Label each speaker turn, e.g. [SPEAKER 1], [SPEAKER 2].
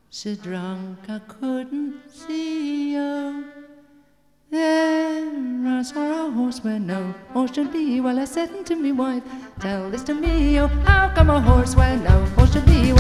[SPEAKER 1] So drunk I couldn't see you. Then I saw a horse where no horse should be. Well, I said to me wife, tell this to me, oh, how come a horse where no horse should be?